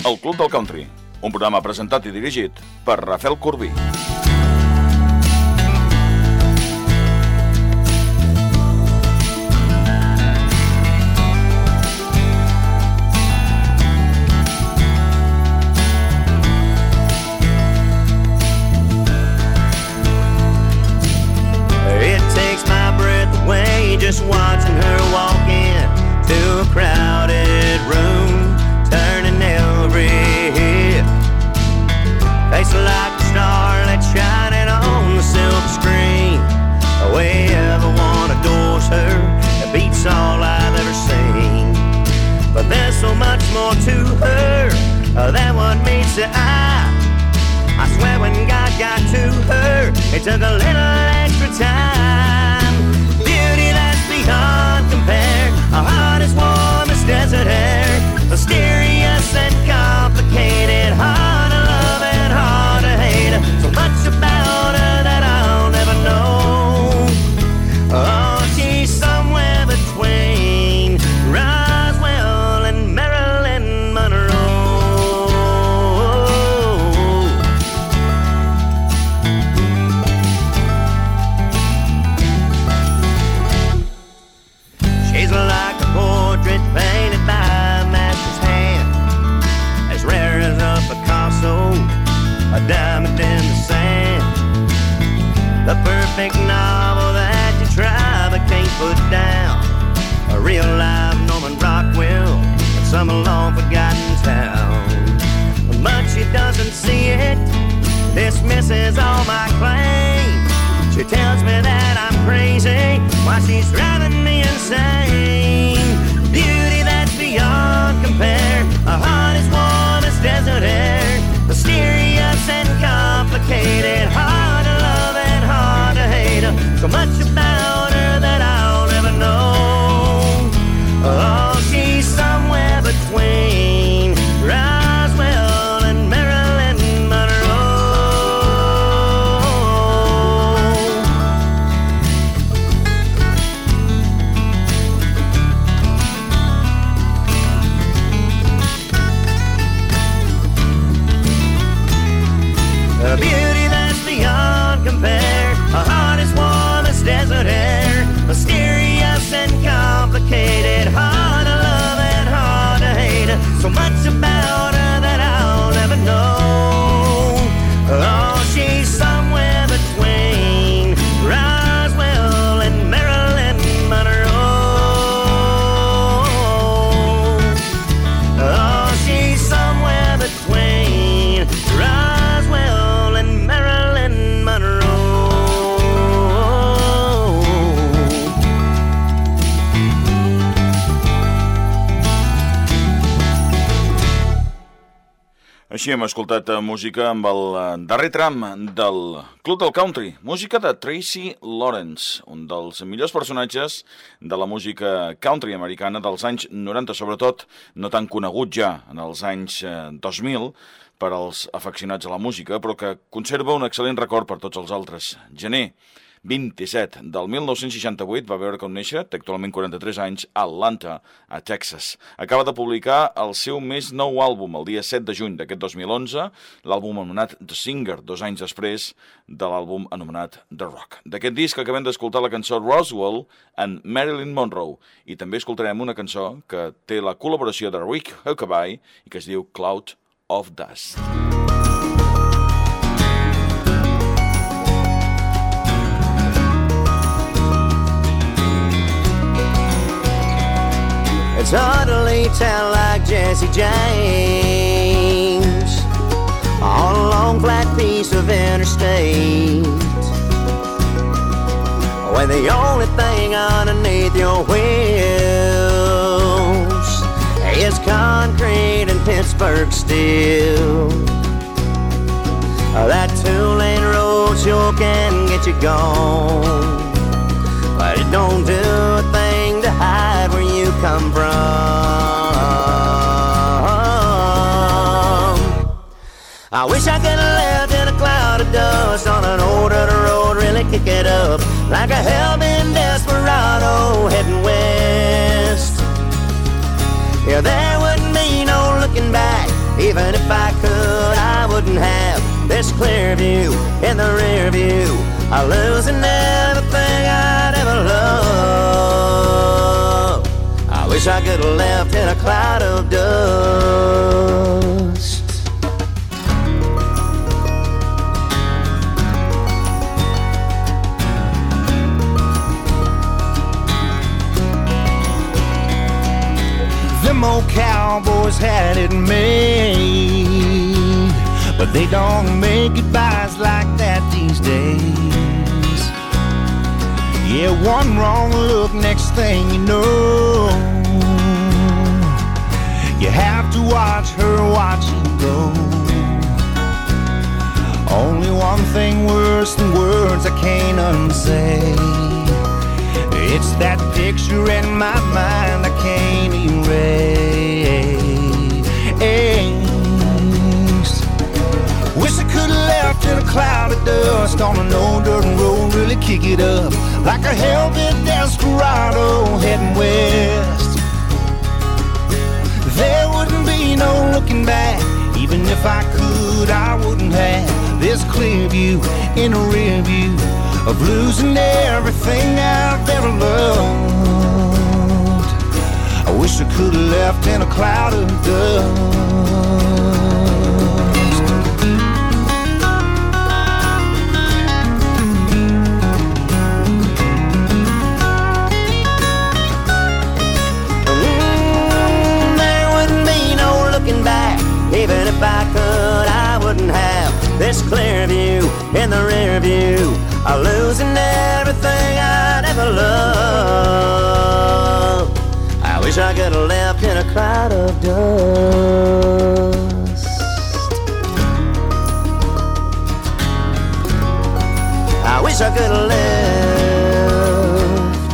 El Club del Country, un programa presentat i dirigit per Rafael Corbí. Just watching her walk in to a crowded room, turning every hip. Face like a starlight shining on the silver screen. The way everyone adores her, it beats all I've ever seen. But there's so much more to her than what meets the eye. I swear when God got to her, it took a little extra time. Beyond compare, a heart as warm as desert air, mysterious and complicated, hard to love and hard to hate. So much about her that I'll never know. Oh, she's somewhere between Roswell and Marilyn Monroe. Like a portrait painted by a master's hand, as rare as a Picasso, a diamond in the sand. The perfect novel that you try but can't put down, a real life Norman Rockwell in some long forgotten town. But she doesn't see it, dismisses all my claims. She tells me that I'm crazy while she's driving me insane. Beauty that's beyond compare, a heart as warm as desert air, mysterious and complicated, hard to love and hard to hate. So much about her that I'll never know. Oh, she's somewhere between Roswell and Marilyn Monroe. A beauty that's beyond compare, a heart as warm as desert air, mysterious and complicated, hard to love and hard to hate. So much about her that I'll never know. Oh, she's somewhere between Roswell and Marilyn Monroe. Oh, she's somewhere between Roswell and Marilyn Monroe. Així hem escoltat música amb el darrer tram del Club del Country, música de Tracy Lawrence, un dels millors personatges de la música country americana dels anys 90, sobretot no tan conegut ja en els anys 2000 per als afeccionats a la música, però que conserva un excel·lent record per tots els altres. Gener 27 del 1968 va veure com néixer, té actualment 43 anys, a Atlanta, a Texas. Acaba de publicar el seu més nou àlbum el dia 7 de juny d'aquest 2011, l'àlbum anomenat The Singer, 2 anys després de l'àlbum anomenat The Rock. D'aquest disc acabem d'escoltar la cançó Roswell and Marilyn Monroe, i també escoltarem una cançó que té la col·laboració de Rick Huckabee i que es diu Cloud of Dust. It's hard to lay down like Jesse James on a long flat piece of interstate, when the only thing underneath your wheels is concrete and Pittsburgh steel. That two-lane road sure can get you gone, but it don't do a thing to hide where you come from. I wish I could have lived in a cloud of dust on an old dirt road, really kick it up like a hell-bent desperado heading west. Yeah, there wouldn't be no looking back, even clear view in the rear view, I'm losing everything I'd ever loved. I wish I could have left in a cloud of dust. Them old cowboys had it made, but they don't make goodbyes like that these days. Yeah, one wrong look, next thing you know, you have to watch her watch you go. Only one thing worse than words I can't unsay. It's that picture in my mind I can't erase. Wish I could have left in a cloud of dust on an old dirt road, really kick it up like a hell-bent desperado heading west. There wouldn't be no looking back. Even if I could, I wouldn't have this clear view in a rear view of losing everything I've ever loved. I wish I could have left in a cloud of dust. There wouldn't be no looking back. Even if I could, I wouldn't have this clear view in the rear view. I'm losing everything I'd ever loved. I wish I could have left in a cloud of dust. I wish I could have left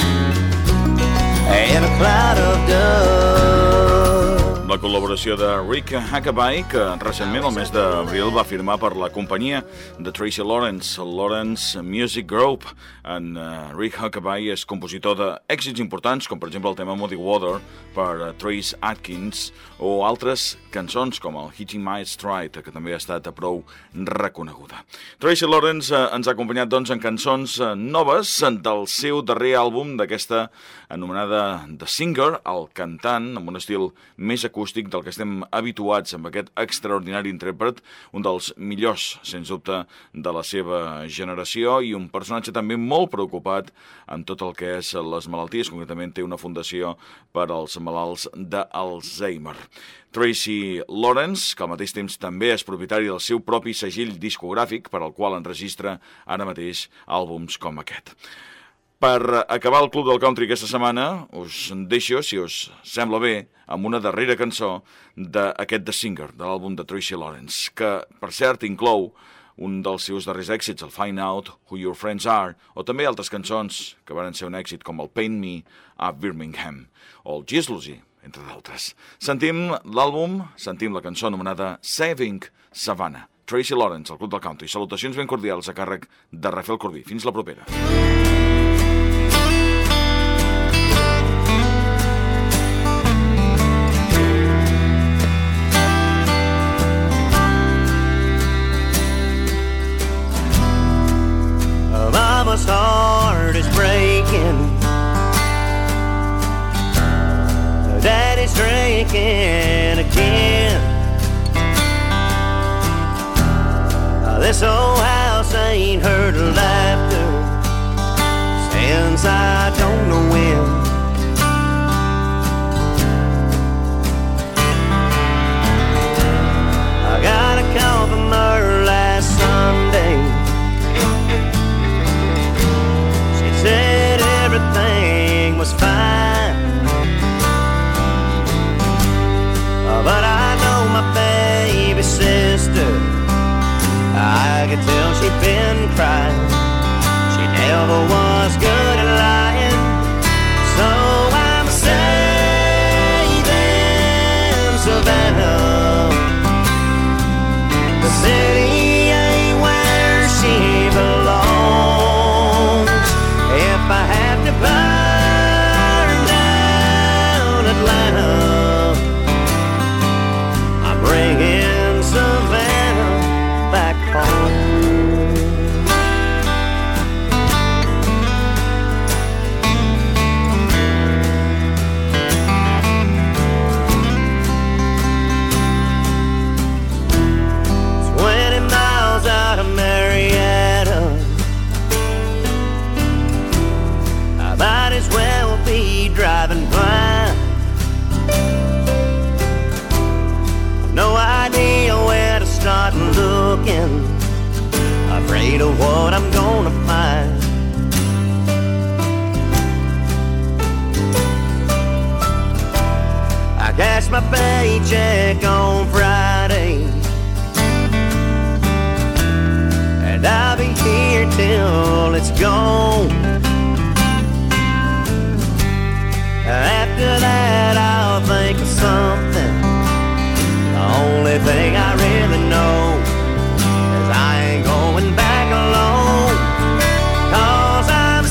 in a cloud of dust. La col·laboració de Rick Huckabee, que recentment, el mes d'abril, va firmar per la companyia de Tracy Lawrence, Lawrence Music Group. En Rick Huckabee és compositor d'èxits importants, com per exemple el tema Muddy Water per Trace Atkins, o altres cançons com el Hitting My Stride, que també ha estat prou reconeguda. Tracy Lawrence ens ha acompanyat doncs en cançons noves del seu darrer àlbum, d'aquesta anomenada The Singer, el cantant, amb un estil més acústic del que estem habituats amb aquest extraordinari intèrpret, un dels millors, sens dubte, de la seva generació i un personatge també molt preocupat en tot el que és les malalties. Concretament té una fundació per als malalts d'Alzheimer. Tracy Lawrence, que al mateix temps també és propietari del seu propi segell discogràfic, per al qual enregistra ara mateix àlbums com aquest. Per acabar el Club del Country aquesta setmana, us deixo, si us sembla bé, amb una darrera cançó d'aquest The Singer, de l'àlbum de Tracy Lawrence, que, per cert, inclou un dels seus darrers èxits, el Find Out Who Your Friends Are, o també altres cançons que van ser un èxit, com el Paint Me a Birmingham, o el Jealousy, entre d'altres. Sentim l'àlbum, sentim la cançó anomenada Saving Savannah. Tracy Lawrence, al Club del Country. Salutacions ben cordials a càrrec de Rafael Corbí. Fins la propera. Mama's heart is breaking. Daddy's drinking again. This old house ain't heard laughter since I don't know when. I got a call from her last Sunday. Said everything was fine, but I know my baby sister, I could tell she'd been crying. She never was good at lying. I cash my paycheck on Friday, and I'll be here till it's gone. After that I'll think of something. The only thing I really know is I ain't going back alone, 'cause I'm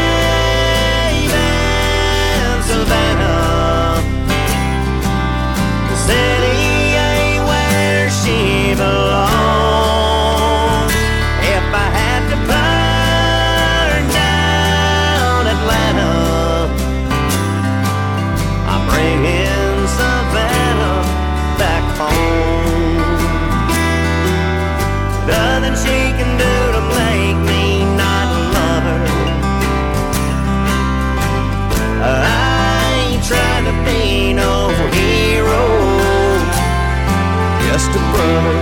saving Savannah. The city ain't where she belongs. If I had to burn down Atlanta, I'm bringing Savannah back home. Nothing she can do to make me not love her. I ain't trying to be no hero, just a brother.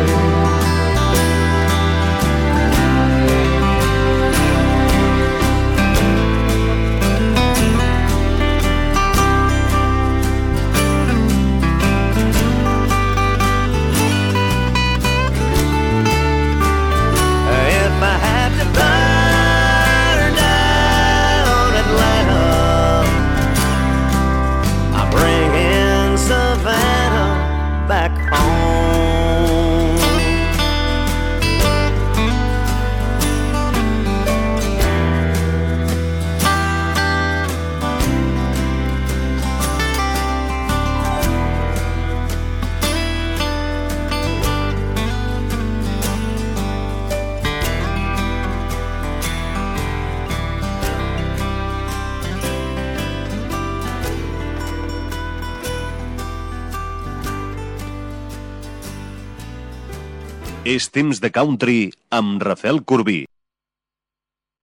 Back home. És temps de country amb Rafael Corbí.